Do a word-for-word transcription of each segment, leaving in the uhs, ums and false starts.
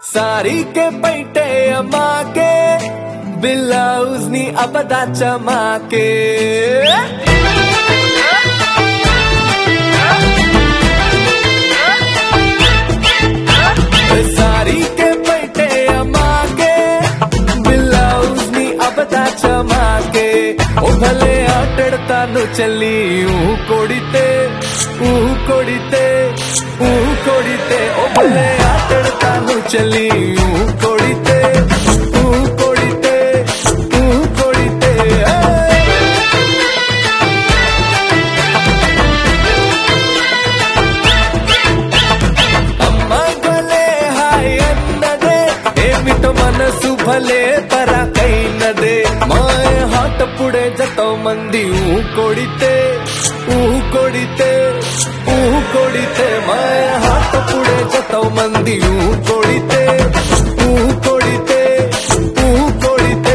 सारी के petty अमाके blouse नी अपदा चमाके सारी के पैटे अमाके ब्लाउज नी अपदा चमाके ओ भले आटड़तानु चली ऊ कोड़िते ऊ कोड़िते ऊ कोड़िते ओ भले आटड़तानु चली ऊ कोड़िते ऊ कोड़िते ऊ कोड़िते अम्मा भले हाय अन्नदे ఏమిటో మనసు భలే పరకైనదే మాయ హాట పుడే జతో మంది ఊ కొడితే ఊ కొడితే ఊ కొడితే మాయ హాట పుడే జతో మంది ఊ కొడితే ఊ కొడితే ఊ కొడితే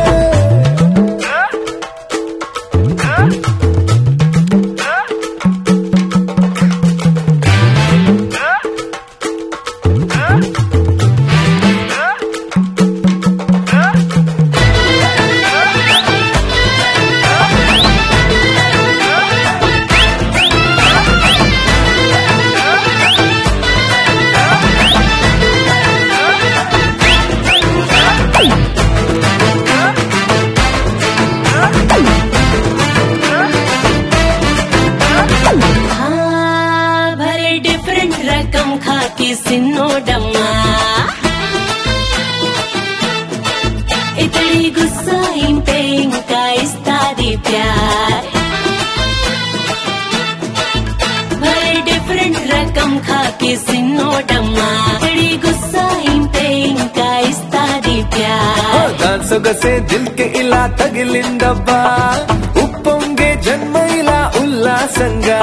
రకం ఖాకి సిన్నోడమ్మా ఇతడి గుస్సా ఇంటే ఇంకా ఇస్తాది ప్యార్ భలే డిఫరెంట్ రకం ఖాకి సిన్నోడమ్మా ఇతడి గుస్సా ఇంటే ఇంకా ఇస్తాది ప్యార్ దాని సొగసే దిల్ కి ఇలా తగిలిందబ్బా ఉప్పొంగే జన్మ ఇలా ఉల్లాసంగా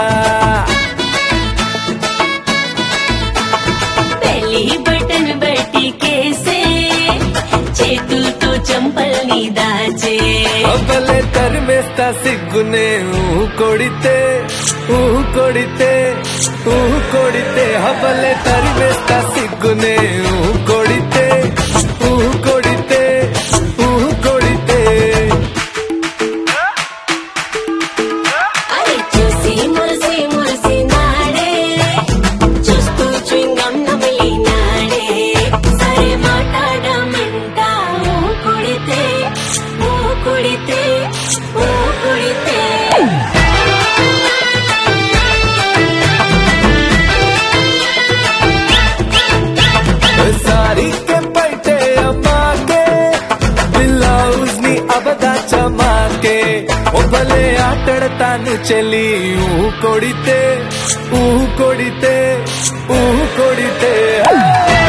బటన్ బట్టి కేసే చేతులతో చంపల్ని దాచే అబ్బలే తరిమేస్తా సిగ్గునే ఊ కొడితే ఊ కొడితే ఊ కొడితే అబ్బలే తరిమేస్తా సిగ్గునే ఊ కొడితే ఊ కొడితే ఊ కొడితే అరే చూసి మురిసి మురిసి నాడే చూస్తూ చింగం నమిలి నాడే సరే మాట్లాడమంట ఊ కొడితే ఊ కొడితే ఊ కొడితే सारी के पैटे अमाके ब्लाउज नी अबदा चमाके ओ भले आटड़तानु चली ऊ कोड़िते ऊ कोड़िते ऊ कोड़िते